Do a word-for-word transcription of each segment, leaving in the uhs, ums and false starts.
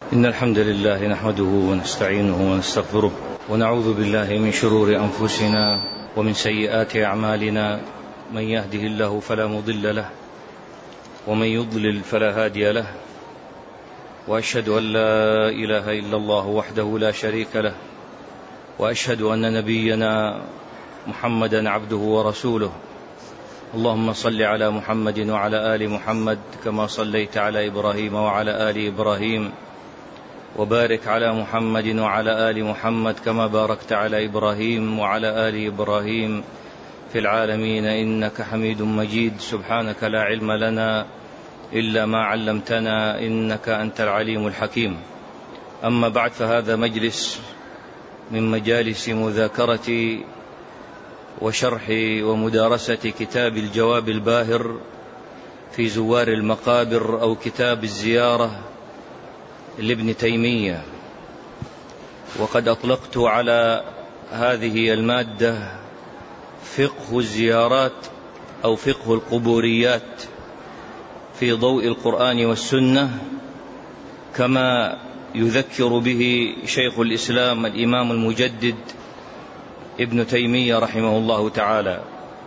إن الحمد لله نحمده ونستعينه ونستغفره ونعوذ بالله من شرور أنفسنا ومن سيئات أعمالنا. من يهده الله فلا مضل له ومن يضلل فلا هادي له، وأشهد أن لا إله إلا الله وحده لا شريك له، وأشهد أن نبينا محمدا عبده ورسوله. اللهم صل على محمد وعلى آل محمد كما صليت على إبراهيم وعلى آل إبراهيم، وبارك على محمد وعلى آل محمد كما باركت على إبراهيم وعلى آل إبراهيم في العالمين إنك حميد مجيد. سبحانك لا علم لنا إلا ما علمتنا إنك أنت العليم الحكيم. أما بعد، فهذا مجلس من مجالس مذاكرة وشرح ومدارسة كتاب الجواب الباهر في زوار المقابر، أو كتاب الزيارة لابن تيمية. وقد أطلقت على هذه المادة فقه الزيارات أو فقه القبوريات في ضوء القرآن والسنة، كما يذكر به شيخ الإسلام الإمام المجدد ابن تيمية رحمه الله تعالى.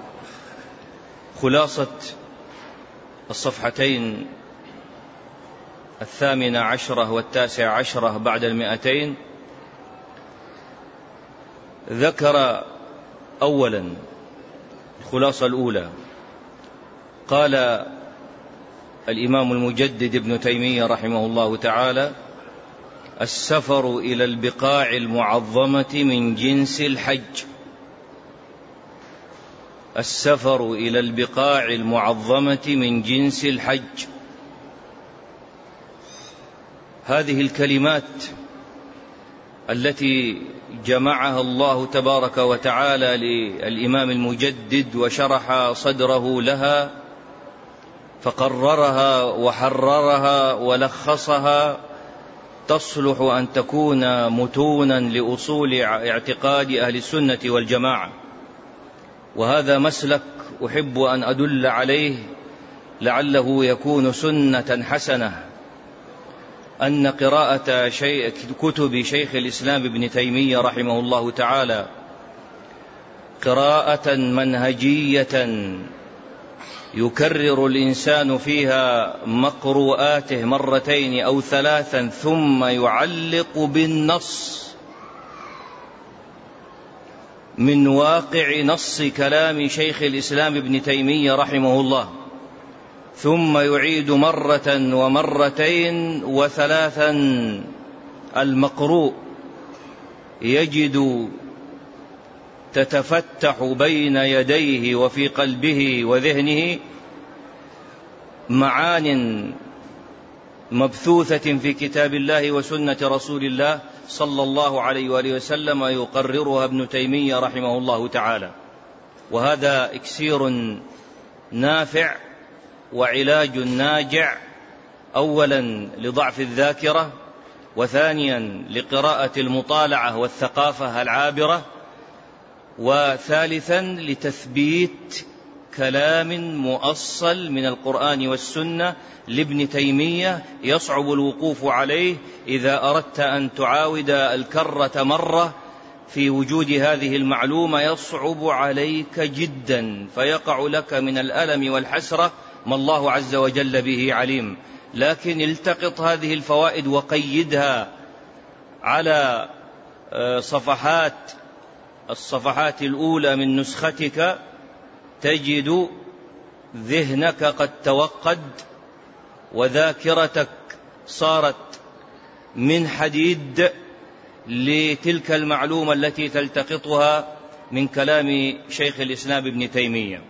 خلاصة الصفحتين الثامنة عشرة والتاسع عشرة بعد المئتين، ذكر أولا الخلاصة الأولى. قال الإمام المجدد ابن تيمية رحمه الله تعالى: السفر إلى البقاع المعظمة من جنس الحج. السفر إلى البقاع المعظمة من جنس الحج. هذه الكلمات التي جمعها الله تبارك وتعالى للإمام المجدد وشرح صدره لها فقررها وحررها ولخصها، تصلح أن تكون متونا لأصول اعتقاد أهل السنة والجماعة. وهذا مسلك أحب أن أدل عليه لعله يكون سنة حسنة، أن قراءة شيء كتب شيخ الإسلام ابن تيمية رحمه الله تعالى قراءة منهجية يكرر الإنسان فيها مقروءاته مرتين أو ثلاثا ثم يعلق بالنص من واقع نص كلام شيخ الإسلام ابن تيمية رحمه الله، ثم يعيد مرة ومرتين وثلاثا المقروء، يجد تتفتح بين يديه وفي قلبه وذهنه معان مبثوثة في كتاب الله وسنة رسول الله صلى الله عليه وآله وسلم، يقررها ابن تيمية رحمه الله تعالى. وهذا إكسير نافع وعلاج ناجع، أولا لضعف الذاكرة، وثانيا لقراءة المطالعة والثقافة العابرة، وثالثا لتثبيت كلام مؤصل من القرآن والسنة لابن تيمية يصعب الوقوف عليه إذا أردت أن تعاود الكرة مرة في وجود هذه المعلومة. يصعب عليك جدا، فيقع لك من الألم والحسرة ما الله عز وجل به عليم. لكن التقط هذه الفوائد وقيدها على صفحات الصفحات الأولى من نسختك، تجد ذهنك قد توقد وذاكرتك صارت من حديد لتلك المعلومة التي تلتقطها من كلام شيخ الإسلام ابن تيمية.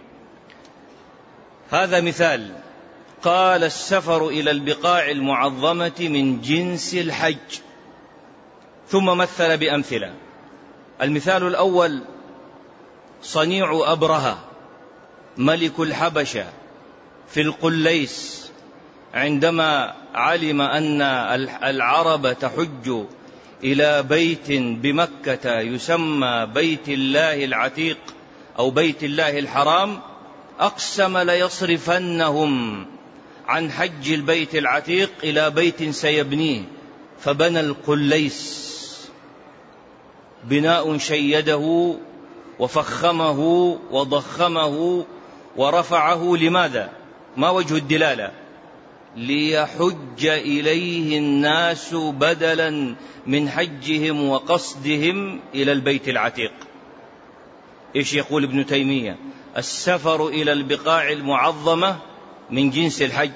هذا مثال. قال: السفر إلى البقاع المعظمة من جنس الحج. ثم مثل بأمثلة. المثال الأول: صنيع أبرهة ملك الحبشة في القليس، عندما علم أن العرب تحج إلى بيت بمكة يسمى بيت الله العتيق أو بيت الله الحرام، أقسم ليصرفنهم عن حج البيت العتيق إلى بيت سيبنيه فبنى القليس بناء شيده وفخمه وضخمه ورفعه. لماذا؟ ما وجه الدلالة؟ ليحج إليه الناس بدلا من حجهم وقصدهم إلى البيت العتيق. إيش يقول ابن تيمية؟ السفر إلى البقاع المعظمة من جنس الحج.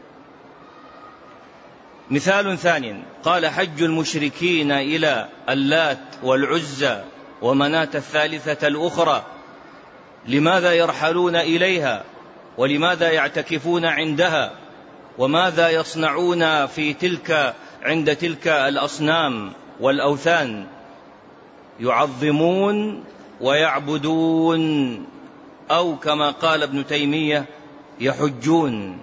مثال ثاني، قال حج المشركين إلى اللات والعزى ومناة الثالثة الأخرى. لماذا يرحلون إليها؟ ولماذا يعتكفون عندها؟ وماذا يصنعون في تلك عند تلك الأصنام والأوثان؟ يعظمون ويعبدون، أو كما قال ابن تيمية يحجون.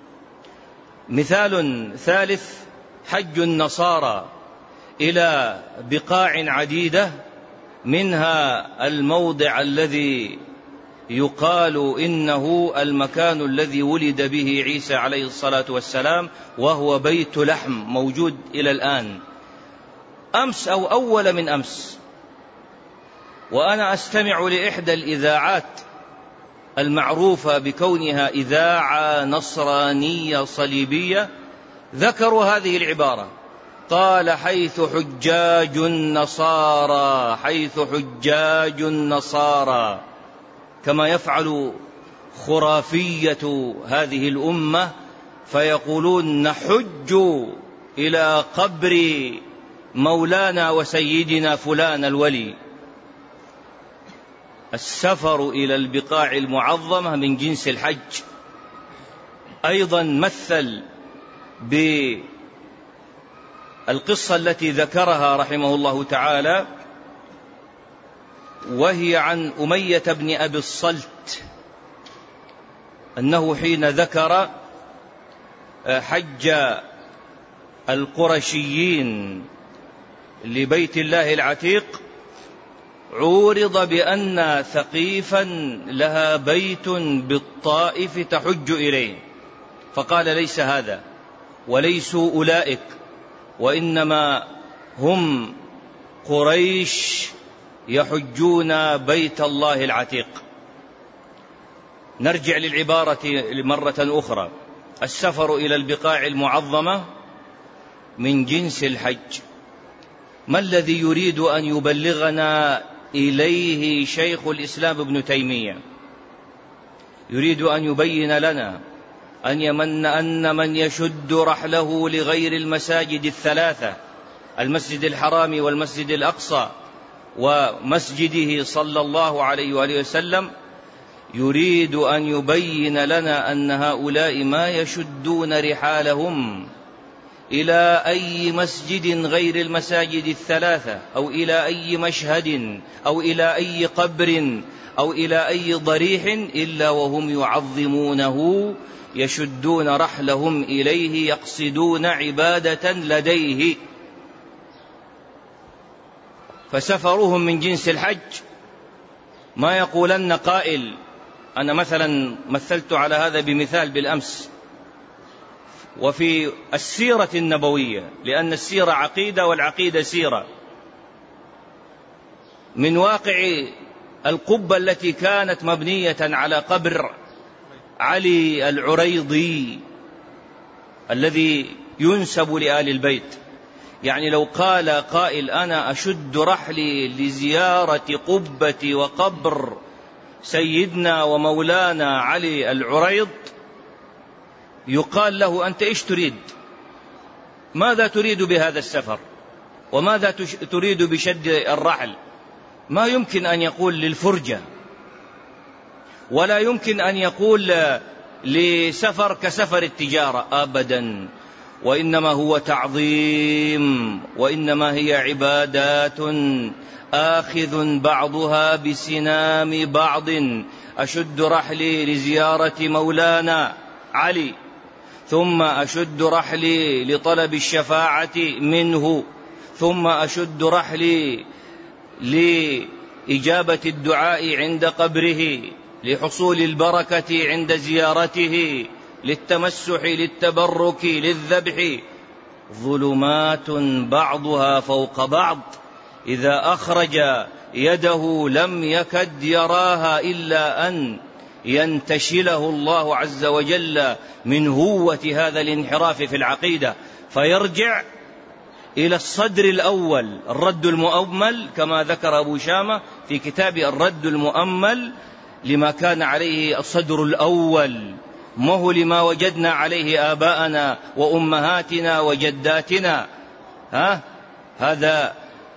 مثال ثالث، حج النصارى إلى بقاع عديدة، منها الموضع الذي يقال إنه المكان الذي ولد به عيسى عليه الصلاة والسلام، وهو بيت لحم موجود إلى الآن. أمس أو أول من أمس وأنا أستمع لإحدى الإذاعات المعروفة بكونها إذاعة نصرانية صليبية، ذكروا هذه العبارة، قال حيث حجاج النصارى، حيث حجاج النصارى، كما يفعل خرافية هذه الأمة فيقولون نحج إلى قبر مولانا وسيدنا فلان الولي. السفر إلى البقاع المعظمة من جنس الحج. أيضا مثل بالقصة التي ذكرها رحمه الله تعالى، وهي عن أمية بن أبي الصلت، أنه حين ذكر حج القرشيين لبيت الله العتيق عورض بأن ثقيفا لها بيت بالطائف تحج إليه، فقال ليس هذا وليسوا أولئك، وإنما هم قريش يحجون بيت الله العتيق. نرجع للعبارة مرة أخرى، السفر إلى البقاع المعظمة من جنس الحج. ما الذي يريد أن يبلغنا إليه شيخ الإسلام ابن تيمية؟ يريد أن يبين لنا أن يمن أن من يشد رحله لغير المساجد الثلاثة، المسجد الحرام والمسجد الأقصى ومسجده صلى الله عليه وآله وسلم، يريد أن يبين لنا أن هؤلاء ما يشدون رحالهم إلى أي مسجد غير المساجد الثلاثة، أو إلى أي مشهد، أو إلى أي قبر، أو إلى أي ضريح، إلا وهم يعظمونه، يشدون رحلهم إليه، يقصدون عبادة لديه. فسفرهم من جنس الحج. ما يقولن قائل، أنا مثلا مثلت على هذا بمثال بالأمس، وفي السيرة النبوية، لأن السيرة عقيدة والعقيدة سيرة، من واقع القبة التي كانت مبنية على قبر علي العريضي الذي ينسب لآل البيت. يعني لو قال قائل أنا أشد رحلي لزيارة قبة وقبر سيدنا ومولانا علي العريض، يقال له أنت إيش تريد؟ ماذا تريد بهذا السفر؟ وماذا تريد بشد الرحل؟ ما يمكن أن يقول للفرجة، ولا يمكن أن يقول لسفر كسفر التجارة أبدا، وإنما هو تعظيم، وإنما هي عبادات آخذ بعضها بسنام بعض. أشد رحلي لزيارة مولانا علي، ثم أشد رحلي لطلب الشفاعة منه، ثم أشد رحلي لإجابة الدعاء عند قبره، لحصول البركة عند زيارته، للتمسح، للتبرك، للذبح. ظلمات بعضها فوق بعض إذا أخرج يده لم يكد يراها إلا أن ينتشله الله عز وجل من هوة هذا الانحراف في العقيدة، فيرجع إلى الصدر الأول الرد المؤمل، كما ذكر أبو شامة في كتاب الرد المؤمل، لما كان عليه الصدر الأول، ما هو لما وجدنا عليه آباءنا وأمهاتنا وجداتنا. ها؟ هذا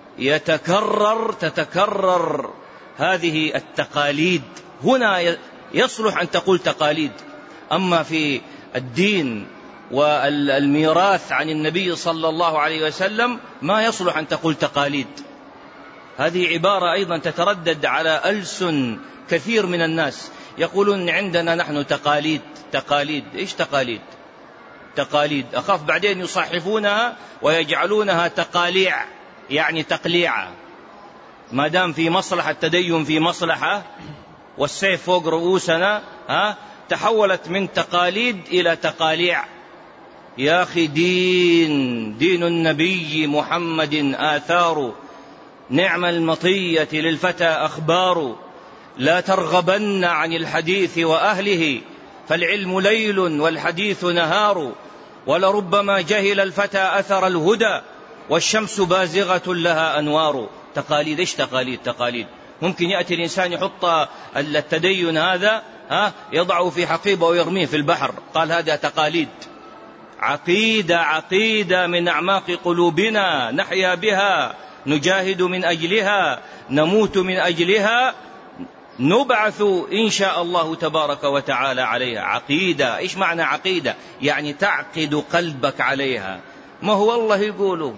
يتكرر تتكرر هذه التقاليد. هنا يصلح أن تقول تقاليد، أما في الدين والميراث عن النبي صلى الله عليه وسلم ما يصلح أن تقول تقاليد. هذه عبارة أيضا تتردد على ألسن كثير من الناس، يقولون عندنا نحن تقاليد. تقاليد إيش تقاليد؟ تقاليد أخاف بعدين يصحفونها ويجعلونها تقاليع، يعني تقليعة. ما دام في مصلحة التدين في مصلحة والسيف فوق رؤوسنا، ها، تحولت من تقاليد إلى تقاليع. يا أخي دين دين النبي محمد آثار، نعم المطية للفتى أخبار، لا ترغبن عن الحديث وأهله فالعلم ليل والحديث نهار، ولربما جهل الفتى أثر الهدى والشمس بازغة لها أنوار. تقاليد إيش تقاليد؟ تقاليد ممكن يأتي الإنسان يحط التدين هذا، ها، يضعه في حقيبة ويرميه في البحر، قال هذا تقاليد. عقيدة عقيدة من أعماق قلوبنا نحيا بها، نجاهد من أجلها، نموت من أجلها، نبعث إن شاء الله تبارك وتعالى عليها. عقيدة إيش معنى عقيدة؟ يعني تعقد قلبك عليها. ما هو والله يقولون،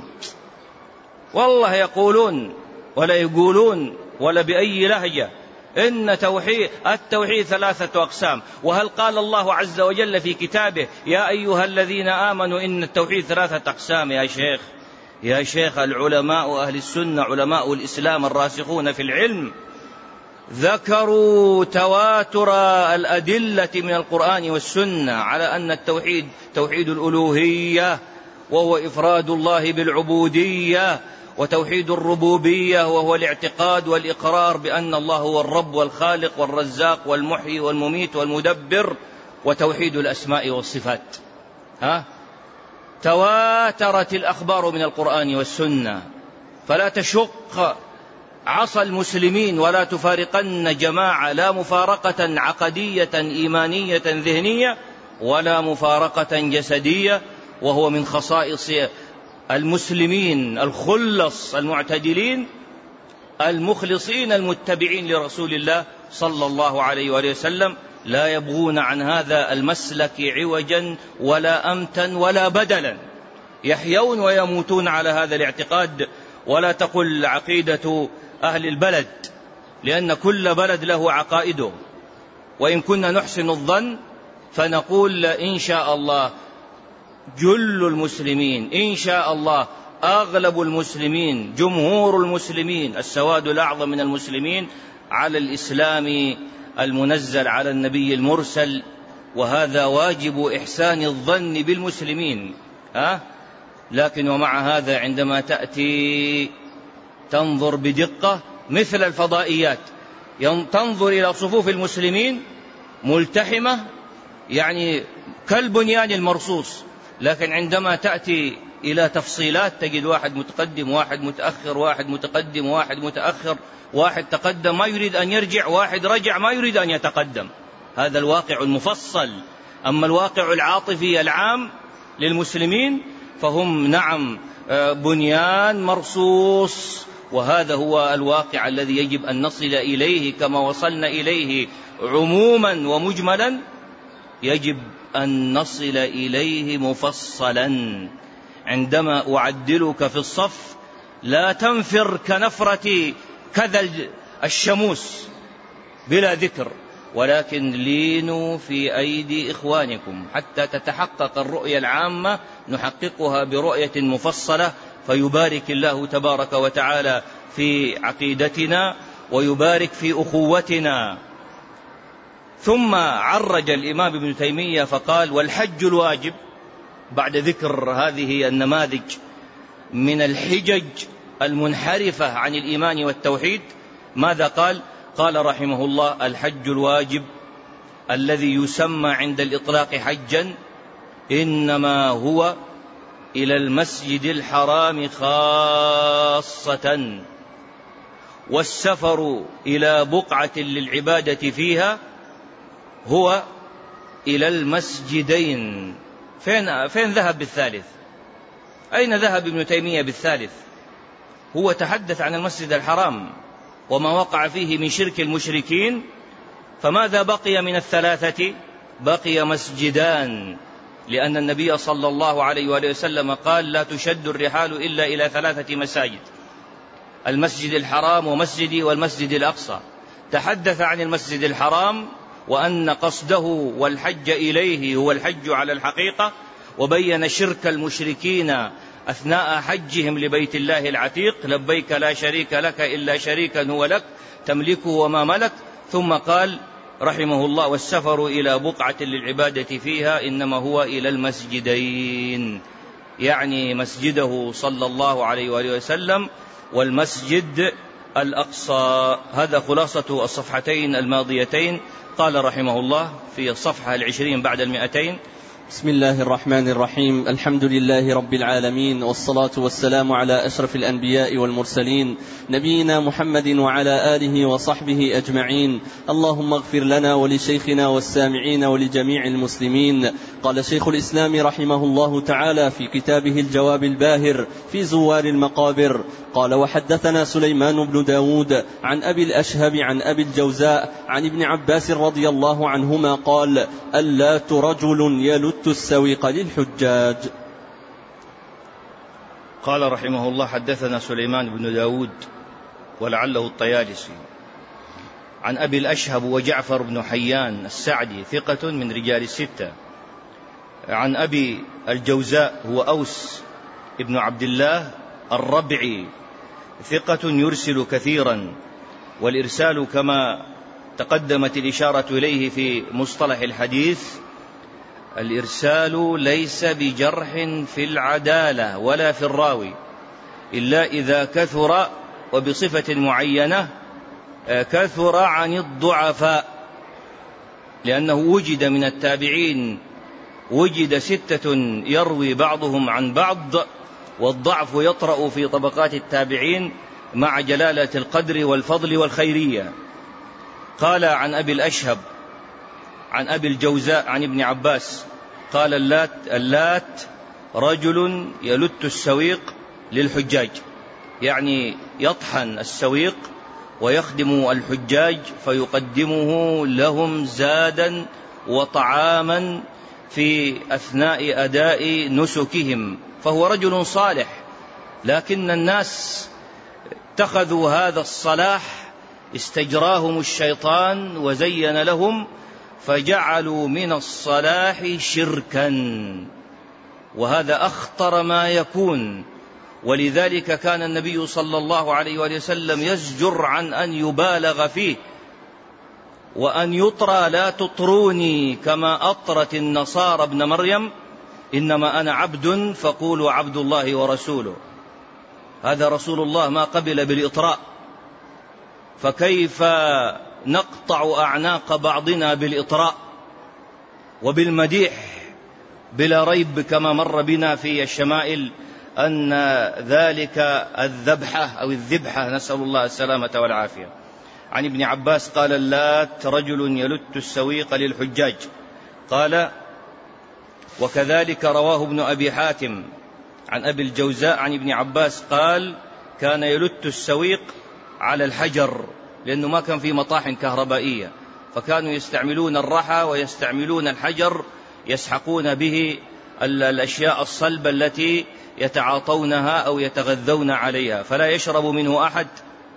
والله يقولون ولا يقولون ولا بأي لهجة إن توحيد التوحيد ثلاثة أقسام. وهل قال الله عز وجل في كتابه يا أيها الذين آمنوا إن التوحيد ثلاثة أقسام؟ يا شيخ يا شيخ العلماء أهل السنة علماء الإسلام الراسخون في العلم ذكروا تواتر الأدلة من القرآن والسنة على أن التوحيد توحيد الألوهية وهو إفراد الله بالعبودية، وتوحيد الربوبية وهو الاعتقاد والإقرار بأن الله هو الرب والخالق والرزاق والمحيي والمميت والمدبر، وتوحيد الأسماء والصفات. ها؟ تواترت الأخبار من القرآن والسنة، فلا تشق عصا المسلمين ولا تفارقن جماعة، لا مفارقة عقدية إيمانية ذهنية ولا مفارقة جسدية، وهو من خصائص المسلمين الخلص المعتدلين المخلصين المتبعين لرسول الله صلى الله عليه وآله وسلم، لا يبغون عن هذا المسلك عوجا ولا أمتا ولا بدلا، يحيون ويموتون على هذا الاعتقاد. ولا تقل عقيدة أهل البلد، لأن كل بلد له عقائده، وإن كنا نحسن الظن فنقول إن شاء الله جل المسلمين، إن شاء الله أغلب المسلمين، جمهور المسلمين، السواد الأعظم من المسلمين على الإسلام المنزل على النبي المرسل، وهذا واجب إحسان الظن بالمسلمين. ها؟ لكن ومع هذا عندما تأتي تنظر بدقة مثل الفضائيات، تنظر إلى صفوف المسلمين ملتحمة يعني كالبنيان المرصوص، لكن عندما تأتي إلى تفصيلات تجد واحد متقدم واحد متأخر، واحد متقدم واحد متأخر، واحد تقدم ما يريد أن يرجع، واحد رجع ما يريد أن يتقدم. هذا الواقع المفصل. أما الواقع العاطفي العام للمسلمين فهم نعم بنيان مرصوص، وهذا هو الواقع الذي يجب أن نصل إليه كما وصلنا إليه عموما ومجملا، يجب أن نصل إليه مفصلا. عندما أعدلك في الصف لا تنفر كنفرة كذا الشموس بلا ذكر، ولكن لينوا في أيدي إخوانكم حتى تتحقق الرؤية العامة، نحققها برؤية مفصلة، فيبارك الله تبارك وتعالى في عقيدتنا ويبارك في أخوتنا. ثم عرج الإمام ابن تيمية فقال والحج الواجب بعد ذكر هذه النماذج من الحجج المنحرفة عن الإيمان والتوحيد، ماذا قال؟ قال رحمه الله: الحج الواجب الذي يسمى عند الإطلاق حجا إنما هو إلى المسجد الحرام خاصة، والسفر إلى بقعة للعبادة فيها هو إلى المسجدين. فين, فين ذهب بالثالث؟ أين ذهب ابن تيمية بالثالث؟ هو تحدث عن المسجد الحرام وما وقع فيه من شرك المشركين، فماذا بقي من الثلاثة؟ بقي مسجدان، لأن النبي صلى الله عليه وآله وسلم قال: لا تشد الرحال إلا إلى ثلاثة مساجد، المسجد الحرام ومسجدي والمسجد الأقصى. تحدث عن المسجد الحرام وأن قصده والحج إليه هو الحج على الحقيقة، وبين شرك المشركين أثناء حجهم لبيت الله العتيق: لبيك لا شريك لك إلا شريكا هو لك تملكه وما ملك. ثم قال رحمه الله: والسفر إلى بقعة للعبادة فيها إنما هو إلى المسجدين، يعني مسجده صلى الله عليه وآله وسلم والمسجد الأقصى. هذا خلاصة الصفحتين الماضيتين. قال رحمه الله في الصفحة العشرين بعد المئتين: بسم الله الرحمن الرحيم. الحمد لله رب العالمين، والصلاة والسلام على أشرف الأنبياء والمرسلين، نبينا محمد وعلى آله وصحبه أجمعين. اللهم اغفر لنا ولشيخنا والسامعين ولجميع المسلمين. قال شيخ الإسلام رحمه الله تعالى في كتابه الجواب الباهر في زوار المقابر: قال: وحدثنا سليمان بن داود عن أبي الأشهب عن أبي الجوزاء عن ابن عباس رضي الله عنهما قال: اللات رجل يلت السويق للحجاج. قال رحمه الله: حدثنا سليمان بن داود ولعله الطيالسي عن أبي الأشهب وجعفر بن حيان السعدي ثقة من رجال الستة، عن أبي الجوزاء هو أوس ابن عبد الله الربعي ثقة يرسل كثيرا، والإرسال كما تقدمت الإشارة إليه في مصطلح الحديث، الإرسال ليس بجرح في العدالة ولا في الراوي، إلا إذا كثر وبصفة معينة، كثر عن الضعفاء، لأنه وجد من التابعين وجد ستة يروي بعضهم عن بعض، والضعف يطرأ في طبقات التابعين مع جلالة القدر والفضل والخيرية. قال عن أبي الأشهب عن أبي الجوزاء عن ابن عباس قال: اللات, اللات رجل يلت السويق للحجاج، يعني يطحن السويق ويخدم الحجاج فيقدمه لهم زادا وطعاما في أثناء أداء نسكهم، فهو رجل صالح، لكن الناس اتخذوا هذا الصلاح، استجراهم الشيطان وزين لهم، فجعلوا من الصلاح شركا، وهذا أخطر ما يكون. ولذلك كان النبي صلى الله عليه وآله وسلم يزجر عن أن يبالغ فيه، وأن يطرى: لا تطروني كما أطرت النصارى ابن مريم، إنما أنا عبد فقولوا عبد الله ورسوله. هذا رسول الله ما قبل بالإطراء، فكيف نقطع أعناق بعضنا بالإطراء وبالمديح؟ بلا ريب كما مر بنا في الشمائل أن ذلك الذبحة أو الذبحة، نسأل الله السلامة والعافية. عن ابن عباس قال: اللات رجل يلت السويق للحجاج. قال: وكذلك رواه ابن أبي حاتم عن أبي الجوزاء عن ابن عباس قال: كان يلت السويق على الحجر، لأنه ما كان في مطاحن كهربائية، فكانوا يستعملون الرحى ويستعملون الحجر يسحقون به الأشياء الصلبة التي يتعاطونها أو يتغذون عليها، فلا يشرب منه أحد.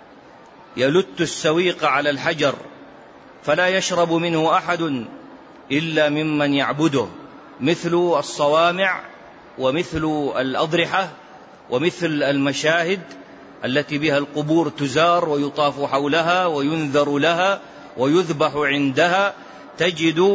يلت السويق على الحجر فلا يشرب منه أحد إلا ممن يعبده، مثل الصوامع ومثل الأضرحة ومثل المشاهد التي بها القبور تزار ويطاف حولها وينذر لها ويذبح عندها، تجد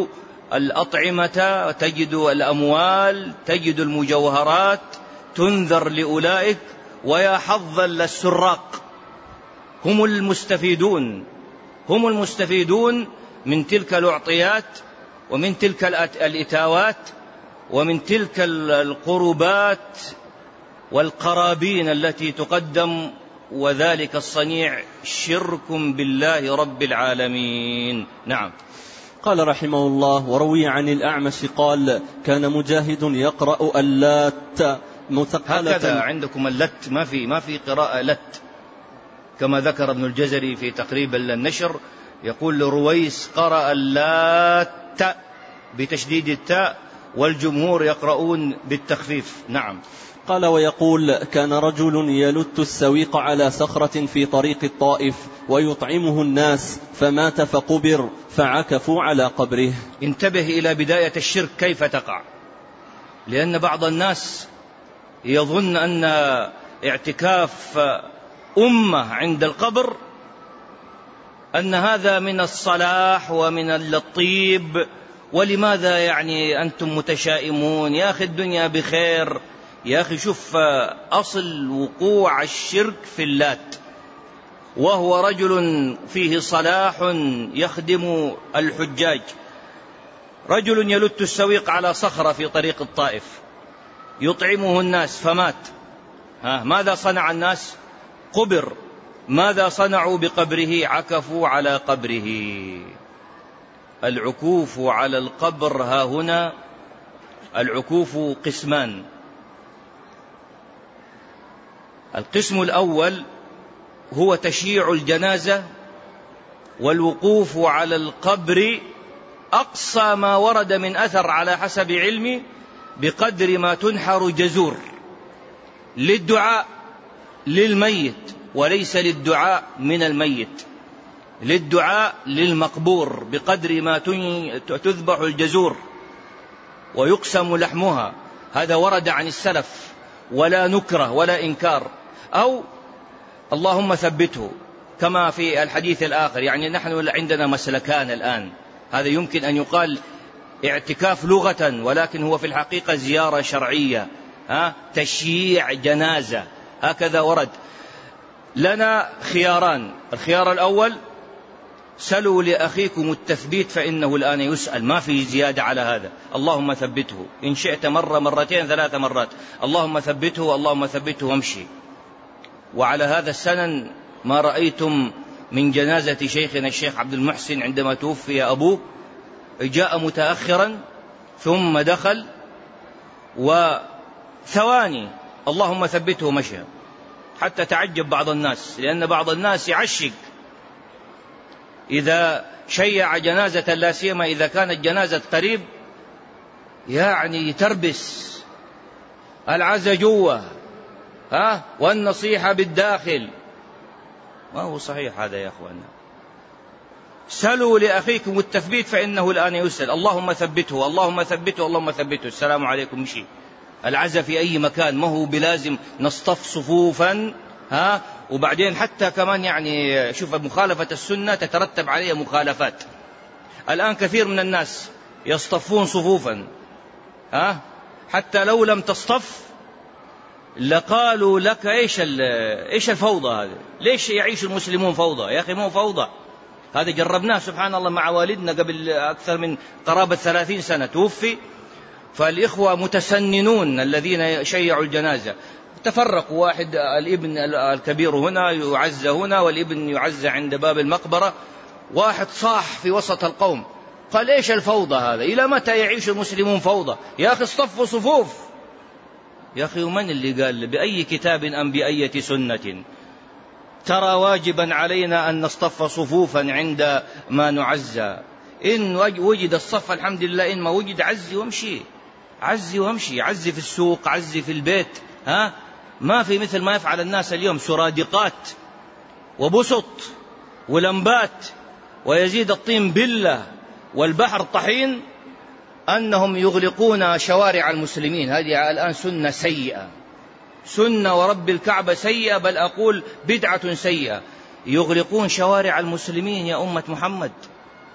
الأطعمة، تجد الأموال، تجد المجوهرات، تنذر لأولئك. ويا حظا للسراق، هم المستفيدون، هم المستفيدون من تلك الأعطيات ومن تلك الإتاوات ومن تلك القربات والقرابين التي تقدم، وذلك الصنيع شرك بالله رب العالمين. نعم. قال رحمه الله: وروي عن الأعمش قال: كان مجاهد يقرأ اللات مثقلة. هكذا عندكم اللت، ما في ما في قراءة لت، كما ذكر ابن الجزري في تقريب النشر، يقول لرويس: قرأ اللات بتشديد التاء، والجمهور يقرؤون بالتخفيف. نعم. قال: ويقول: كان رجل يلت السويق على صخرة في طريق الطائف ويطعمه الناس، فمات فقبر فعكفوا على قبره. انتبه إلى بداية الشرك كيف تقع، لأن بعض الناس يظن أن اعتكاف أمة عند القبر أن هذا من الصلاح ومن الطيب، ولماذا يعني أنتم متشائمون؟ يا أخي الدنيا بخير. يا أخي شوف أصل وقوع الشرك في اللات، وهو رجل فيه صلاح يخدم الحجاج، رجل يلت السويق على صخرة في طريق الطائف يطعمه الناس فمات. ها ماذا صنع الناس؟ قبر. ماذا صنعوا بقبره؟ عكفوا على قبره. العكوف على القبر ها هنا، العكوف قسمان. القسم الأول هو تشييع الجنازة والوقوف على القبر أقصى ما ورد من أثر على حسب علمي بقدر ما تنحر جزور للدعاء للميت، وليس للدعاء من الميت، للدعاء للمقبور، بقدر ما تذبح الجزور ويقسم لحمها. هذا ورد عن السلف ولا نكره ولا إنكار. أو اللهم ثبته كما في الحديث الآخر. يعني نحن عندنا مسلكان الآن، هذا يمكن أن يقال اعتكاف لغة، ولكن هو في الحقيقة زيارة شرعية، ها تشييع جنازة، هكذا ورد. لنا خياران. الخيار الأول: سلوا لأخيكم التثبيت فإنه الآن يسأل، ما في زيادة على هذا. اللهم ثبته، إن شئت مرة مرتين ثلاث مرات، اللهم ثبته اللهم ثبته وامشي. وعلى هذا السنن ما رأيتم من جنازة شيخنا الشيخ عبد المحسن عندما توفي أبوه، جاء متأخرا ثم دخل وثواني اللهم ثبته ومشى، حتى تعجب بعض الناس، لأن بعض الناس يعشق إذا شيع جنازة، لا سيما إذا كانت جنازة قريب، يعني تربس العزة جوه، ها والنصيحة بالداخل. ما هو صحيح هذا يا أخوانا. سلوا لأخيكم التثبيت فإنه الآن يسأل، اللهم ثبته اللهم ثبته اللهم ثبته، السلام عليكم، مشي. العزة في أي مكان، ما هو بلازم نصطف صفوفا، ها وبعدين حتى كمان يعني شوف مخالفة السنة تترتب عليها مخالفات. الآن كثير من الناس يصطفون صفوفا، ها حتى لو لم تصطف لقالوا لك ايش ايش الفوضى هذه؟ ليش يعيش المسلمون فوضى؟ يا اخي مو فوضى، هذا جربناه سبحان الله مع والدنا قبل اكثر من قرابة ثلاثين سنة توفي، فالإخوة متسننون الذين شيعوا الجنازة تفرقوا، واحد الابن الكبير هنا يعز هنا والابن يعز عند باب المقبرة، واحد صاح في وسط القوم قال ايش الفوضى هذا؟ الى متى يعيش المسلمون فوضى؟ يا اخي اصطفوا صفوف. يا أخي ومن اللي قال؟ بأي كتاب أم بأية سنة ترى واجبا علينا أن نصطف صفوفا عند ما نعزى؟ إن وجد الصف الحمد لله، إن ما وجد عزي وامشي، عزي وامشي، عزي في السوق، عزي في البيت، ها ما في مثل ما يفعل الناس اليوم، سرادقات وبسط ولمبات ويزيد الطين بلة والبحر طحين، أنهم يغلقون شوارع المسلمين. هذه الآن سنة سيئة، سنة ورب الكعبة سيئة، بل أقول بدعة سيئة. يغلقون شوارع المسلمين يا أمة محمد،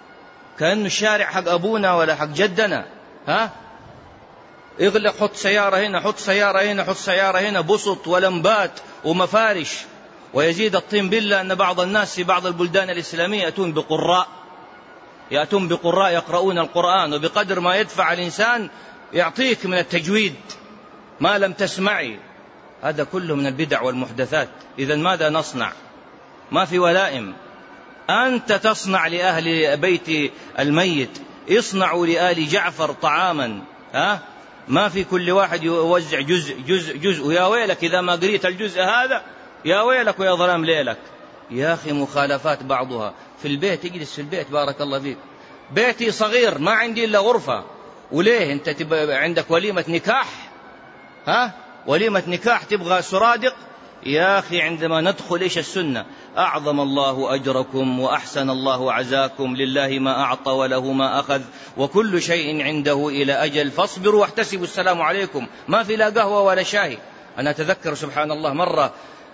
كأنه الشارع حق أبونا ولا حق جدنا. ها يغلق، حط سيارة هنا، حط سيارة هنا، حط سيارة هنا، بسط ولمبات ومفارش. ويزيد الطين بالله أن بعض الناس في بعض البلدان الإسلامية يأتون بقراء يأتون بقراء يقرؤون القرآن، وبقدر ما يدفع الإنسان يعطيك من التجويد ما لم تسمعي. هذا كله من البدع والمحدثات. إذن ماذا نصنع؟ ما في ولائم. أنت تصنع لأهل بيت الميت، اصنعوا لآل جعفر طعاما. ها ما في كل واحد يوزع جزء جزء جزء. يا ويلك إذا ما قريت الجزء هذا، يا ويلك ويا ظلام ليلك. يا أخي مخالفات بعضها. في البيت اجلس في البيت، بارك الله فيك، بيتي صغير ما عندي إلا غرفة، وليه أنت تبقى عندك وليمة نكاح؟ ها وليمة نكاح تبغى سرادق؟ يا أخي عندما ندخل إيش السنة؟ أعظم الله أجركم وأحسن الله عزاكم، لله ما أعطى وله ما أخذ، وكل شيء عنده إلى أجل، فاصبروا واحتسبوا السلام عليكم. ما في لا قهوة ولا شاي. أنا أتذكر سبحان الله مرة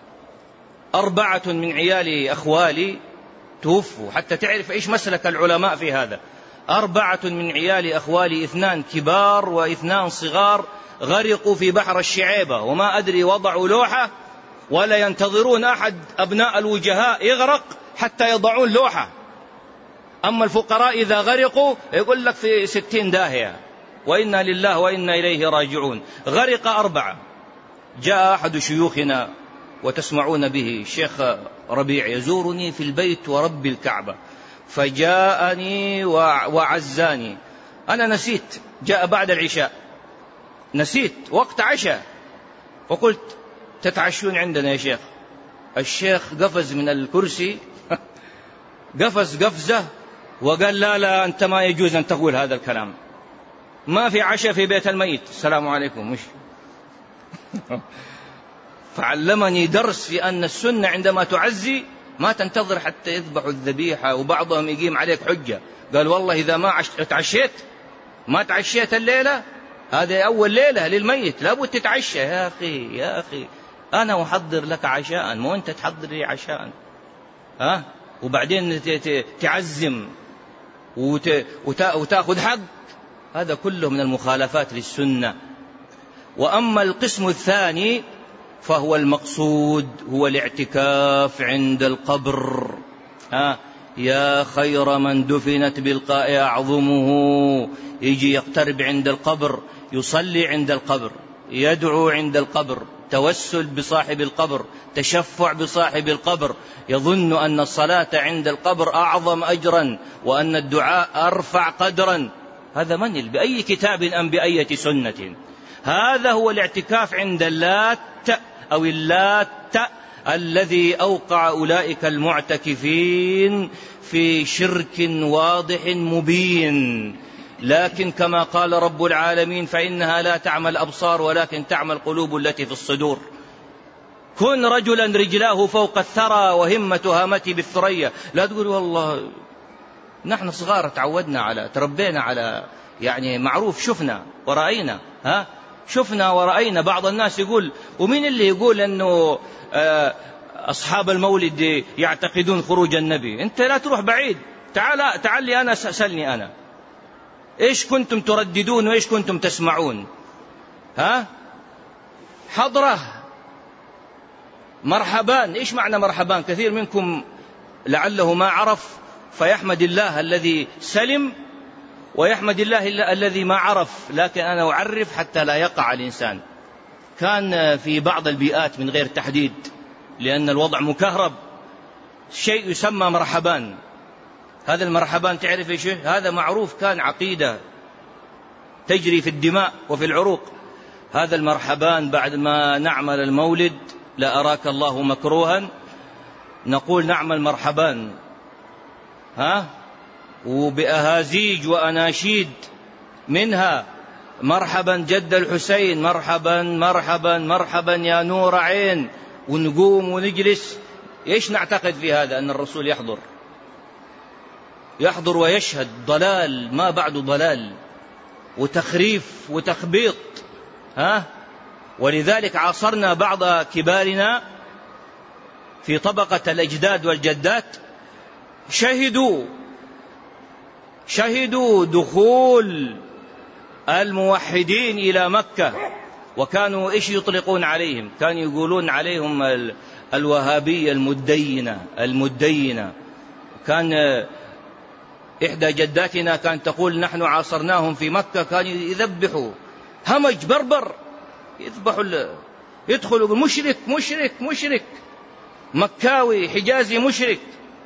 أربعة من عيالي أخوالي توفوا، حتى تعرف إيش مسلك العلماء في هذا. أربعة من عيالي أخوالي، اثنان كبار واثنان صغار، غرقوا في بحر الشعيبة، وما أدري وضعوا لوحة ولا ينتظرون أحد أبناء الوجهاء يغرق حتى يضعون لوحة. أما الفقراء إذا غرقوا يقول لك في ستين داهية، وإنا لله وإنا إليه راجعون. غرق أربعة. جاء أحد شيوخنا وتسمعون به، الشيخ ربيع، يزورني في البيت ورب الكعبة، فجاءني وعزاني. أنا نسيت، جاء بعد العشاء، نسيت وقت عشاء، فقلت تتعشون عندنا يا شيخ. الشيخ قفز من الكرسي قفز قفزة وقال لا لا أنت ما يجوز أن تقول هذا الكلام، ما في عشاء في بيت الميت، السلام عليكم. مش فعلمني درس في أن السنة عندما تعزي ما تنتظر حتى يذبحوا الذبيحة. وبعضهم يقيم عليك حجة، قال والله إذا ما تعشيت ما تعشيت الليلة، هذه أول ليلة للميت لابد تتعشى. يا أخي يا أخي أنا أحضر لك عشاء، مو أنت تحضر لي عشاء. ها وبعدين تعزم وتأخذ حق. هذا كله من المخالفات للسنة. وأما القسم الثاني فهو المقصود، هو الاعتكاف عند القبر. ها يا خير من دفنت بالقاء أعظمه، يجي يقترب عند القبر، يصلي عند القبر، يدعو عند القبر، توسل بصاحب القبر، تشفع بصاحب القبر، يظن أن الصلاة عند القبر أعظم أجرا وأن الدعاء أرفع قدرا. هذا منهل بأي كتاب أم بأي سنة. هذا هو الاعتكاف عند اللات أو اللات الذي أوقع أولئك المعتكفين في شرك واضح مبين. لكن كما قال رب العالمين فإنها لا تعمى الأبصار ولكن تعمى القلوب التي في الصدور. كن رجلا رجلاه فوق الثرى وهمة هامتي بالثريا. لا تقول والله نحن صغار تعودنا على تربينا على يعني معروف، شفنا ورأينا. ها شفنا ورأينا. بعض الناس يقول، ومين اللي يقول أنه أصحاب المولد يعتقدون خروج النبي؟ أنت لا تروح بعيد، تعال تعال لي أنا، سألني أنا إيش كنتم ترددون وإيش كنتم تسمعون؟ ها حضرة مرحبان. إيش معنى مرحبان؟ كثير منكم لعله ما عرف، فيحمد الله الذي سلم ويحمد الله الذي ما عرف. لكن أنا أعرف حتى لا يقع الإنسان. كان في بعض البيئات من غير تحديد لأن الوضع مكهرب شيء يسمى مرحبان. هذا المرحبان تعرف إيش؟ هذا معروف، كان عقيدة تجري في الدماء وفي العروق. هذا المرحبان بعد ما نعمل المولد لا أراك الله مكروها نقول نعمل مرحبان، ها وبأهازيج وأناشيد، منها مرحبا جد الحسين، مرحبا مرحبا مرحبا يا نور عين، ونقوم ونجلس. إيش نعتقد في هذا؟ أن الرسول يحضر يحضر ويشهد. ضلال ما بعد ضلال وتخريف وتخبيط. ها ولذلك عاصرنا بعض كبارنا في طبقة الأجداد والجدات شهدوا شهدوا دخول الموحدين إلى مكة، وكانوا إيش يطلقون عليهم؟ كانوا يقولون عليهم الوهابية المدينة المدينة. كان إحدى جداتنا كانت تقول نحن عاصرناهم في مكة، كانوا يذبحوا همج بربر، يذبحوا يدخلوا مشرك مشرك مشرك مكاوي حجازي مشرك.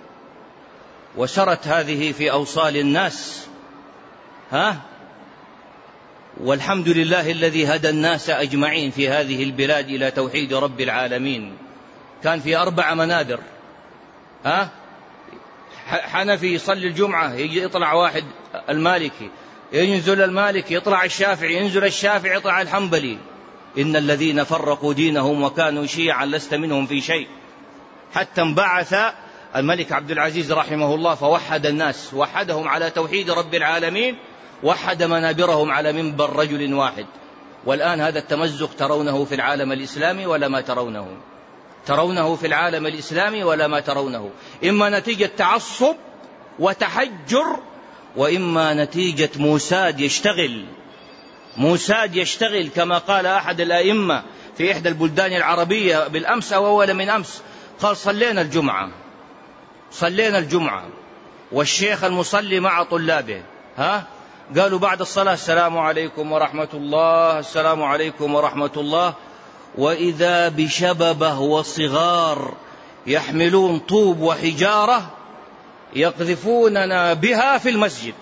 وسرت هذه في أوصال الناس، ها والحمد لله الذي هدى الناس أجمعين في هذه البلاد إلى توحيد رب العالمين. كان في أربع منابر، ها حنفي يصلي الجمعة يجي يطلع واحد المالكي، ينزل المالكي يطلع الشافعي، ينزل الشافعي يطلع الحنبلي. إن الذين فرقوا دينهم وكانوا شيعا لست منهم في شيء. حتى انبعث الملك عبد العزيز رحمه الله فوحد الناس، وحدهم على توحيد رب العالمين، وحد منابرهم على منبر رجل واحد. والآن هذا التمزق ترونه في العالم الإسلامي ولا ما ترونه؟ ترونه في العالم الإسلامي ولا ما ترونه؟ إما نتيجة تعصب وتحجر، وإما نتيجة موساد يشتغل موساد يشتغل كما قال أحد الأئمة في إحدى البلدان العربية بالأمس أو أول من أمس، قال صلينا الجمعة صلينا الجمعة والشيخ المصلي مع طلابه، ها قالوا بعد الصلاة السلام عليكم ورحمة الله السلام عليكم ورحمة الله، وإذا بشببه وصغار يحملون طوب وحجارة يقذفوننا بها في المسجد.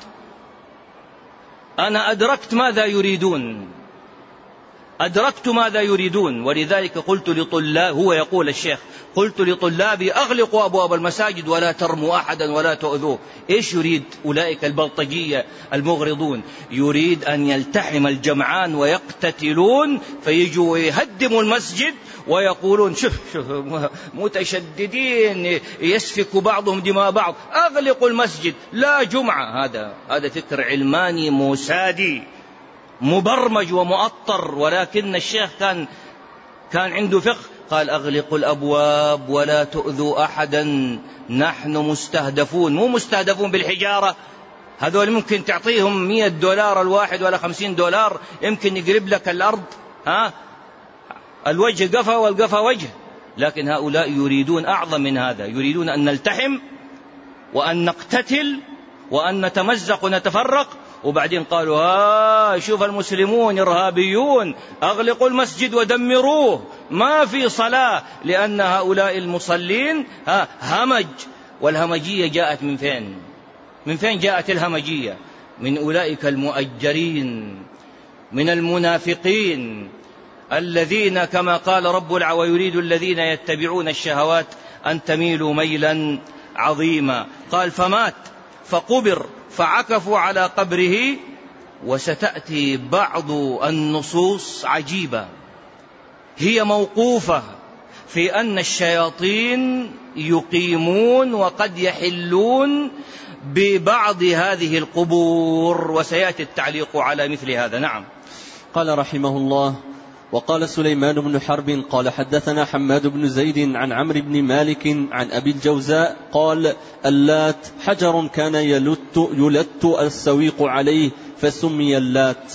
أنا أدركت ماذا يريدون أدركت ماذا يريدون ولذلك قلت لطلاب، هو يقول الشيخ، قلت لطلابي أغلقوا أبواب المساجد ولا ترموا أحدا ولا تؤذوه. إيش يريد أولئك البلطجية المغرضون؟ يريد أن يلتحم الجمعان ويقتتلون، فيجوا يهدموا المسجد ويقولون شوف شوف متشددين يسفك بعضهم دماء بعض، أغلقوا المسجد لا جمعة. هذا هذا فكر علماني موسادي مبرمج ومؤطر. ولكن الشيخ كان كان عنده فقه، قال أغلقوا الأبواب ولا تؤذوا أحدا، نحن مستهدفون. مو مستهدفون بالحجارة، هذول ممكن تعطيهم مئة دولار الواحد ولا خمسين دولار يمكن يقلب لك الأرض، ها الوجه قفا والقفا وجه. لكن هؤلاء يريدون أعظم من هذا، يريدون أن نلتحم وأن نقتتل وأن نتمزق ونتفرق. وبعدين قالوا ها شوف المسلمون إرهابيون، أغلقوا المسجد ودمروه، ما في صلاة، لأن هؤلاء المصلين ها همج. والهمجية جاءت من فين؟ من فين جاءت الهمجية؟ من أولئك المؤجرين، من المنافقين الذين كما قال رب العالمين ويريد الذين يتبعون الشهوات أن تميلوا ميلا عظيما. قال فمات فقبر فعكفوا على قبره. وستأتي بعض النصوص عجيبة هي موقوفة في أن الشياطين يقيمون وقد يحلون ببعض هذه القبور، وسيأتي التعليق على مثل هذا. نعم. قال رحمه الله: وقال سليمان بن حرب قال حدثنا حماد بن زيد عن عمرو بن مالك عن أبي الجوزاء قال: اللات حجر كان يلت, يلت السويق عليه فسمي اللات.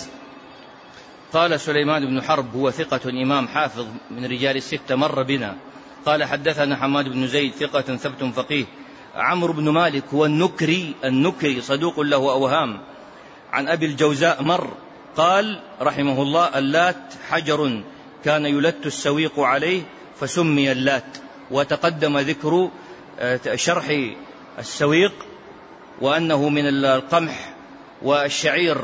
قال سليمان بن حرب هو ثقة إمام حافظ من رجال الستة مر بنا. قال حدثنا حماد بن زيد ثقة ثبت فقيه. عمرو بن مالك هو النكري النكري صدوق له أوهام. عن أبي الجوزاء مر. قال رحمه الله: اللات حجر كان يلت السويق عليه فسمي اللات. وتقدم ذكر شرح السويق وأنه من القمح والشعير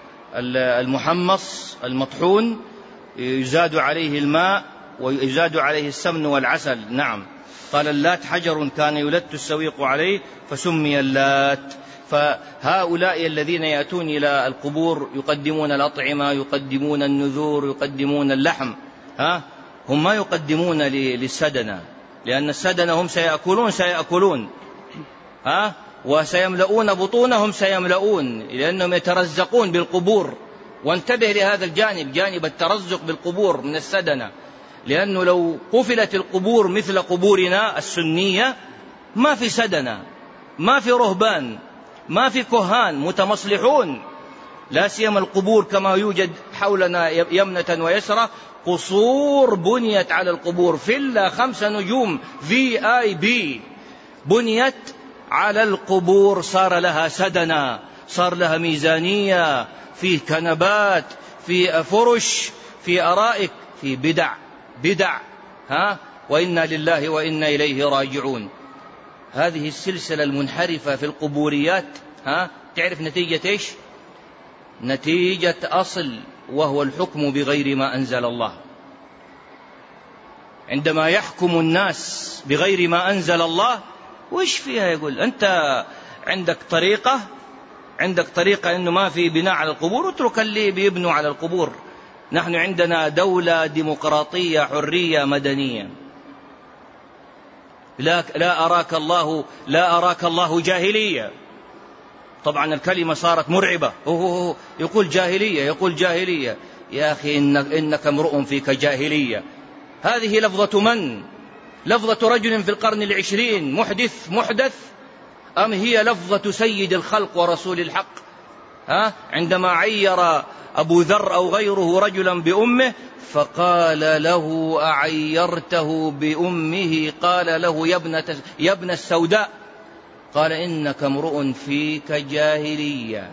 المحمص المطحون يزاد عليه الماء ويزاد عليه السمن والعسل. نعم. قال اللات حجر كان يلت السويق عليه فسمي اللات. فهؤلاء الذين يأتون إلى القبور يقدمون الأطعمة، يقدمون النذور، يقدمون اللحم، ها هم ما يقدمون للسدنة، لأن السدنة هم سيأكلون سيأكلون ها وسيملؤون بطونهم سيملؤون، لأنهم يترزقون بالقبور. وانتبه لهذا الجانب، جانب الترزق بالقبور من السدنة، لأنه لو قفلت القبور مثل قبورنا السنية ما في سدنة، ما في رهبان، ما في كهان متمصلحون، لا سيما القبور كما يوجد حولنا يمنة ويسرى، قصور بنيت على القبور، فيلا خمسة نجوم في آي بي بنيت على القبور، صار لها سدنا، صار لها ميزانية، في كنبات، في فرش، في أرائك، في بدع بدع ها وإنا لله وإنا إليه راجعون. هذه السلسلة المنحرفة في القبوريات ها تعرف نتيجة إيش؟ نتيجة أصل، وهو الحكم بغير ما أنزل الله. عندما يحكم الناس بغير ما أنزل الله وإيش فيها؟ يقول أنت عندك طريقة عندك طريقة إنه ما في بناء على القبور، اترك اللي بيبنوا على القبور. نحن عندنا دولة ديمقراطية حرية مدنية. لا, لا أراك الله لا أراك الله جاهلية. طبعا الكلمة صارت مرعبة، أوه يقول جاهلية يقول جاهلية. يا أخي إنك, إنك امرؤ فيك جاهلية. هذه لفظة من؟ لفظة رجل في القرن العشرين محدث محدث أم هي لفظة سيد الخلق ورسول الحق؟ ها؟ عندما عير أبو ذر أو غيره رجلا بأمه فقال له أعيرته بأمه؟ قال له يا ابنة, يا ابن السوداء، قال إنك امرؤ فيك جاهلية.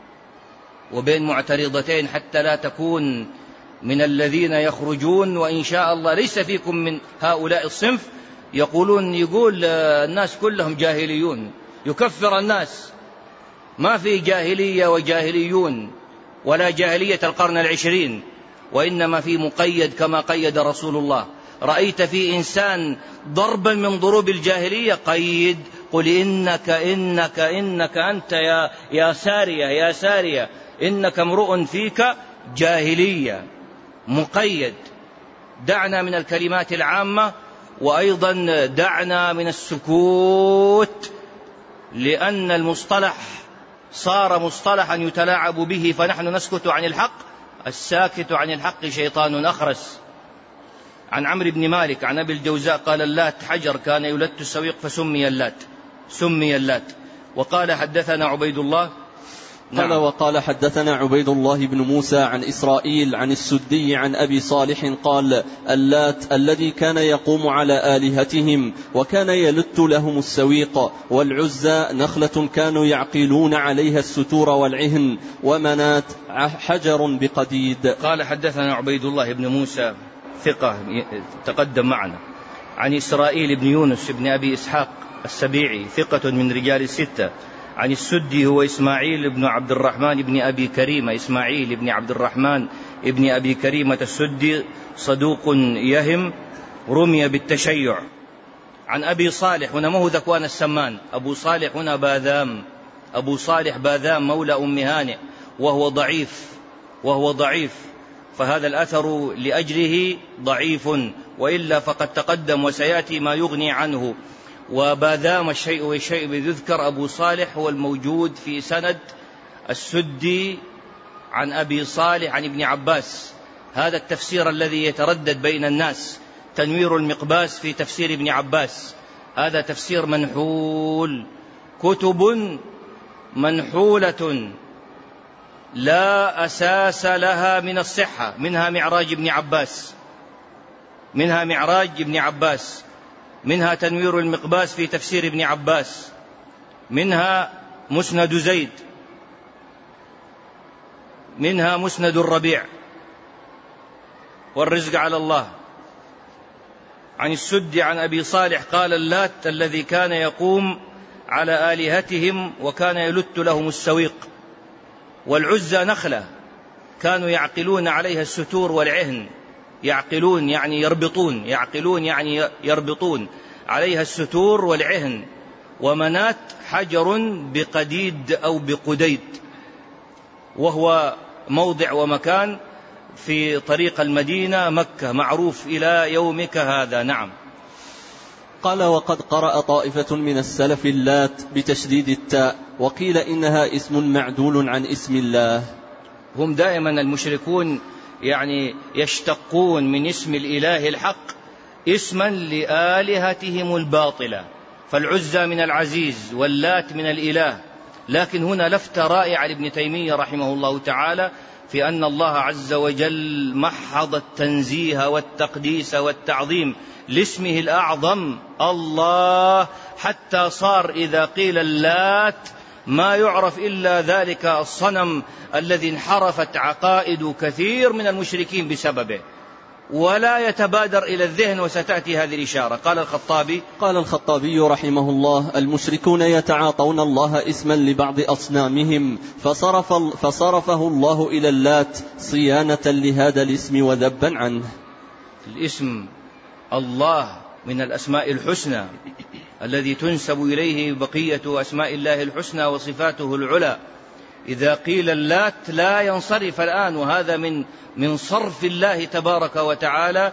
وبين معترضتين حتى لا تكون من الذين يخرجون، وإن شاء الله ليس فيكم من هؤلاء الصنف، يقولون يقول الناس كلهم جاهليون، يكفر الناس. ما في جاهلية وجاهليون ولا جاهلية القرن العشرين، وإنما في مقيد كما قيد رسول الله. رأيت في إنسان ضربا من ضروب الجاهلية قيد، قل إنك إنك إنك أنت يا, يا سارية يا سارية إنك امرؤ فيك جاهلية، مقيد. دعنا من الكلمات العامة، وأيضا دعنا من السكوت، لأن المصطلح صار مصطلحا يتلاعب به، فنحن نسكت عن الحق. الساكت عن الحق شيطان أخرس. عن عمرو بن مالك عن أبي الجوزاء قال اللات حجر كان يلت السويق فسمي اللات سمي اللات. وقال حدثنا عبيد الله قال نعم. وقال حدثنا عبيد الله بن موسى عن إسرائيل عن السدي عن أبي صالح قال اللات الذي كان يقوم على آلهتهم وكان يلت لهم السويق، والعزى نخلة كانوا يعقلون عليها الستور والعهن، ومنات حجر بقديد. قال حدثنا عبيد الله بن موسى ثقة تقدم معنا، عن إسرائيل بن يونس بن أبي إسحاق السبيعي ثقة من رجال الستة، عن السدي هو إسماعيل بن عبد الرحمن بن أبي كريمة إسماعيل بن عبد الرحمن بن أبي كريمة السدي صدوق يهم، رمي بالتشيع. عن أبي صالح، هنا ما هو ذكوان السمان، أبو صالح هنا باذام، أبو صالح باذام مولى أم هانئ، وهو ضعيف وهو ضعيف فهذا الأثر لأجله ضعيف، وإلا فقد تقدم وسيأتي ما يغني عنه. وباذام الشيء والشيء بذكر، أبو صالح هو الموجود في سند السدي عن أبي صالح عن ابن عباس. هذا التفسير الذي يتردد بين الناس، تنوير المقباس في تفسير ابن عباس، هذا تفسير منحول، كتب منحولة لا أساس لها من الصحة. منها معراج ابن عباس منها معراج ابن عباس منها تنوير المقباس في تفسير ابن عباس، منها مسند زيد، منها مسند الربيع، والرزق على الله. عن السدي عن أبي صالح قال اللات الذي كان يقوم على آلهتهم وكان يلت لهم السويق، والعزى نخلة كانوا يعقلون عليها الستور والعهن، يعقلون يعني يربطون يعقلون يعني يربطون عليها الستور والعهن. ومنات حجر بقديد أو بقديد، وهو موضع ومكان في طريق المدينة مكة معروف إلى يومك هذا. نعم. قال وقد قرأ طائفة من السلف اللات بتشديد التاء، وقيل إنها اسم معدول عن اسم الله. هم دائما المشركون يعني يشتقون من اسم الإله الحق اسما لآلهتهم الباطلة، فالعزى من العزيز واللات من الإله لكن هنا لفتة رائعة لابن تيمية رحمه الله تعالى في أن الله عز وجل محض التنزيه والتقديس والتعظيم لاسمه الأعظم الله، حتى صار إذا قيل اللات ما يعرف إلا ذلك الصنم الذي انحرفت عقائد كثير من المشركين بسببه، ولا يتبادر إلى الذهن، وستأتي هذه الإشارة. قال الخطابي قال الخطابي رحمه الله: المشركون يتعاطون الله اسما لبعض أصنامهم فصرف فصرفه الله إلى اللات صيانة لهذا الاسم وذبا عنه. الاسم الله من الأسماء الحسنى الذي تنسب إليه بقية أسماء الله الحسنى وصفاته العلى. إذا قيل اللات لا ينصرف الآن، وهذا من من صرف الله تبارك وتعالى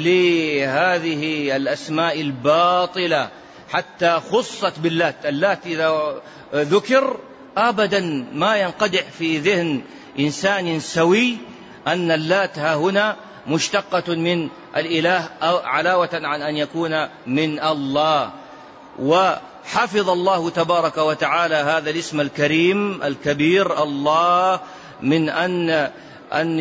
لهذه الأسماء الباطلة حتى خصت باللات. اللات إذا ذكر أبدا ما ينقدح في ذهن إنسان سوي أن اللات ها هنا مشتقة من الإله علاوة عن أن يكون من الله. وحفظ الله تبارك وتعالى هذا الاسم الكريم الكبير الله من أن أن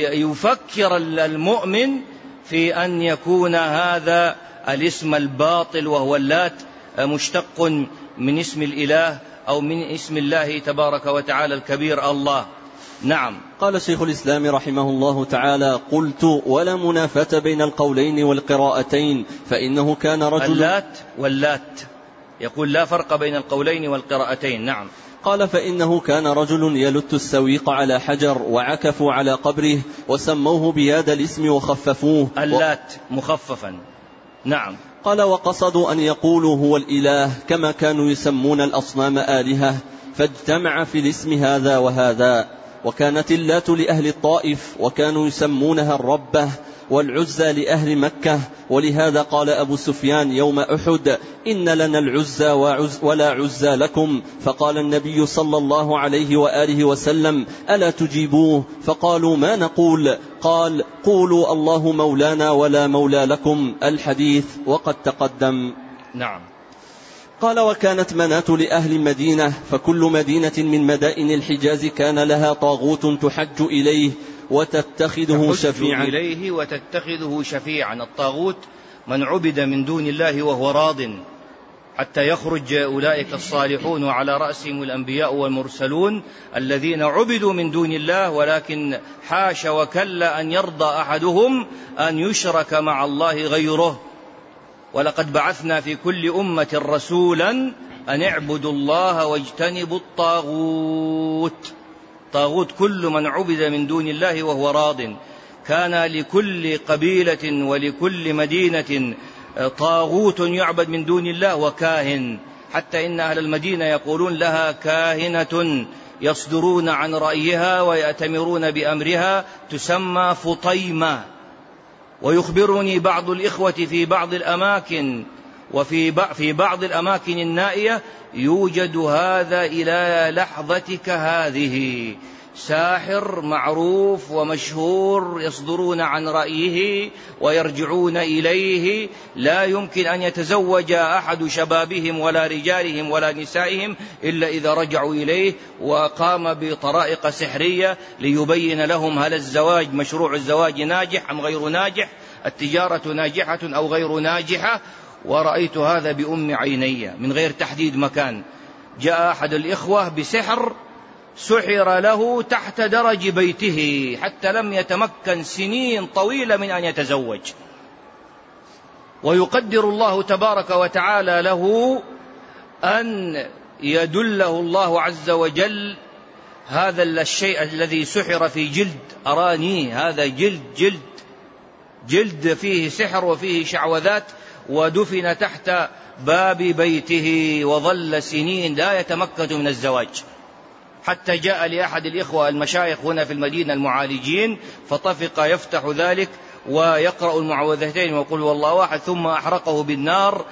يفكر المؤمن في أن يكون هذا الاسم الباطل وهو اللات مشتق من اسم الإله أو من اسم الله تبارك وتعالى الكبير الله. نعم. قال شيخ الإسلام رحمه الله تعالى: قلت: ولا منافاة بين القولين والقراءتين، فإنه كان رجل اللات واللات، يقول لا فرق بين القولين والقراءتين. نعم. قال: فإنه كان رجل يلت السويق على حجر وعكفوا على قبره وسموه بهذا الاسم وخففوه. اللات مخففا. نعم. قال: وقصدوا أن يقولوا هو الإله كما كانوا يسمون الأصنام آلهة، فاجتمع في الاسم هذا وهذا. وكانت اللات لأهل الطائف وكانوا يسمونها الربة، والعزى لأهل مكة، ولهذا قال أبو سفيان يوم أحد: إن لنا العزى ولا عزى لكم، فقال النبي صلى الله عليه وآله وسلم: ألا تجيبوه؟ فقالوا: ما نقول؟ قال: قولوا الله مولانا ولا مولى لكم، الحديث وقد تقدم. نعم. قال: وكانت مناة لأهل مدينة، فكل مدينة من مدائن الحجاز كان لها طاغوت تحج إليه وتتخذه شفيعا إليه وتتخذه شفيعا. الطاغوت من عبد من دون الله وهو راض حتى يخرج أولئك الصالحون وعلى رأسهم الأنبياء والمرسلون الذين عبدوا من دون الله، ولكن حاش وكلا أن يرضى أحدهم أن يشرك مع الله غيره. ولقد بعثنا في كل أمة رسولا أن اعبدوا الله واجتنبوا الطاغوت. طاغوت كل من عبد من دون الله وهو راض. كان لكل قبيلة ولكل مدينة طاغوت يعبد من دون الله وكاهن، حتى إن أهل المدينة يقولون لها كاهنة يصدرون عن رأيها ويأتمرون بأمرها تسمى فطيمة. ويخبرني بعض الإخوة في بعض الأماكن وفي في بعض الأماكن النائية يوجد هذا إلى لحظتك هذه، ساحر معروف ومشهور يصدرون عن رأيه ويرجعون إليه، لا يمكن أن يتزوج أحد شبابهم ولا رجالهم ولا نسائهم إلا إذا رجعوا إليه وقام بطرائق سحرية ليبين لهم هل الزواج مشروع الزواج ناجح أم غير ناجح، التجارة ناجحة أو غير ناجحة. ورأيت هذا بأم عيني من غير تحديد مكان. جاء أحد الإخوة بسحر سحر له تحت درج بيته حتى لم يتمكن سنين طويلة من أن يتزوج، ويقدر الله تبارك وتعالى له أن يدله الله عز وجل هذا الشيء الذي سحر في جلد، أراني هذا جلد جلد جلد فيه سحر وفيه شعوذات، ودفن تحت باب بيته وظل سنين لا يتمكن من الزواج، حتى جاء لأحد الإخوة المشايخ هنا في المدينة المعالجين فطفق يفتح ذلك ويقرأ المعوذتين ويقول والله واحد، ثم أحرقه بالنار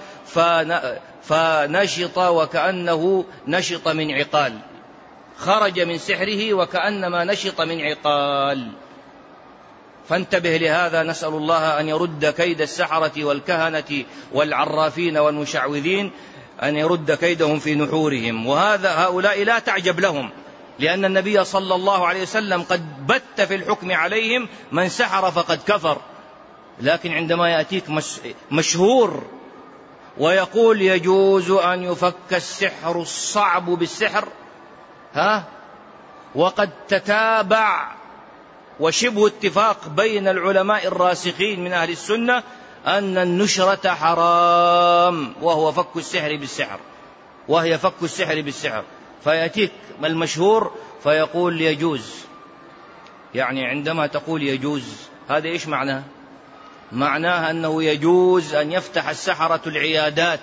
فنشط وكأنه نشط من عقال، خرج من سحره وكأنما نشط من عقال. فانتبه لهذا، نسأل الله أن يرد كيد السحرة والكهنة والعرافين والمشعوذين أن يرد كيدهم في نحورهم. وهذا هؤلاء لا تعجب لهم، لأن النبي صلى الله عليه وسلم قد بت في الحكم عليهم: من سحر فقد كفر. لكن عندما يأتيك مشهور ويقول يجوز أن يفك السحر الصعب بالسحر، ها وقد تتابع وشبه اتفاق بين العلماء الراسخين من أهل السنة أن النشرة حرام، وهو فك السحر بالسحر، وهي فك السحر بالسحر. فيأتيك المشهور فيقول يجوز. يعني عندما تقول يجوز، هذا إيش معناه؟ معناه أنه يجوز أن يفتح السحرة العيادات،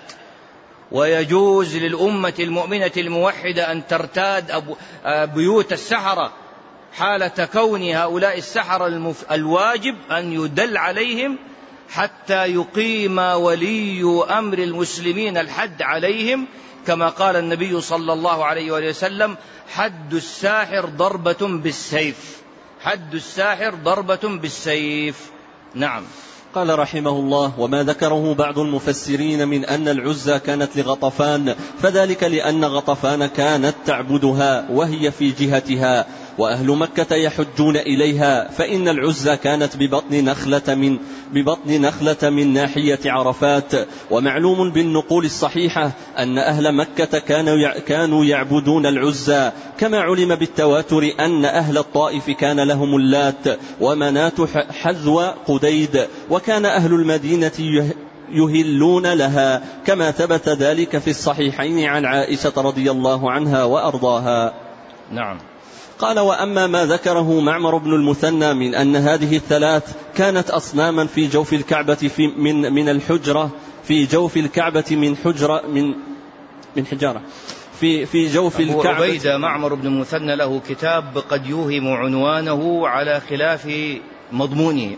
ويجوز للأمة المؤمنة الموحدة أن ترتاد بيوت السحرة حالة كون هؤلاء السحرة المف... الواجب أن يدل عليهم حتى يقيم ولي أمر المسلمين الحد عليهم، كما قال النبي صلى الله عليه وسلم: حد الساحر ضربة بالسيف، حد الساحر ضربة بالسيف. نعم. قال رحمه الله: وما ذكره بعض المفسرين من أن العزى كانت لغطفان، فذلك لأن غطفان كانت تعبدها وهي في جهتها، وأهل مكة يحجون إليها، فإن العزى كانت ببطن نخلة من ببطن نخلة من ناحية عرفات. ومعلوم بالنقول الصحيحة أن أهل مكة كانوا كانوا يعبدون العزى، كما علم بالتواتر أن أهل الطائف كان لهم اللات ومنات حذو قديد، وكان أهل المدينة يهلون لها، كما ثبت ذلك في الصحيحين عن عائشة رضي الله عنها وأرضاها. نعم. قال: وأما ما ذكره معمر بن المثنى من أن هذه الثلاث كانت أصناما في جوف الكعبة في من من الحجرة في جوف الكعبة من حجرة من من حجارة في في جوف أبو الكعبة. عبيدة معمر بن المثنى له كتاب قد يوهم عنوانه على خلاف مضمونه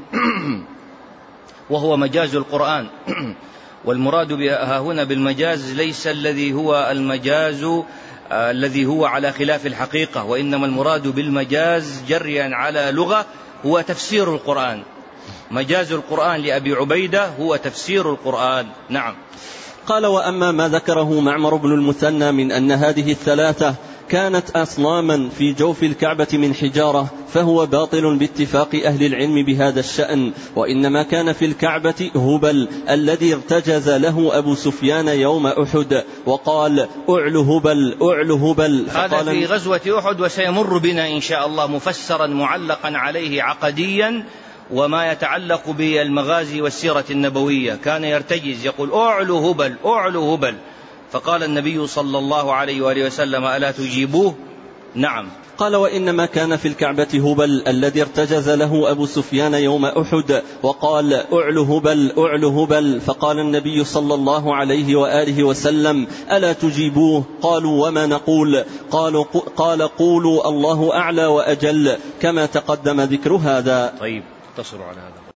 وهو مجاز القرآن. والمراد بها هنا بالمجاز ليس الذي هو المجاز الذي هو على خلاف الحقيقة، وإنما المراد بالمجاز جريا على لغة هو تفسير القرآن. مجاز القرآن لأبي عبيدة هو تفسير القرآن. نعم. قال: وأما ما ذكره معمر بن المثنى من أن هذه الثلاثة كانت أصناما في جوف الكعبة من حجارة، فهو باطل باتفاق أهل العلم بهذا الشأن، وإنما كان في الكعبة هبل الذي ارتجز له أبو سفيان يوم أحد وقال: أعل هبل أعل هبل. هذا في غزوة أحد، وسيمر بنا إن شاء الله مفسرا معلقا عليه عقديا وما يتعلق بالمغازي والسيرة النبوية. كان يرتجز يقول: أعل هبل أعل هبل، فقال النبي صلى الله عليه وآله وسلم: ألا تجيبوه؟ نعم. قال: وإنما كان في الكعبة هبل الذي ارتجز له أبو سفيان يوم أحد وقال: أعل هبل أعل هبل، فقال النبي صلى الله عليه وآله وسلم: ألا تجيبوه؟ قالوا: وما نقول؟ قالوا قال: قولوا الله أعلى وأجل، كما تقدم ذكر هذا. طيب، اتصلوا على هذا.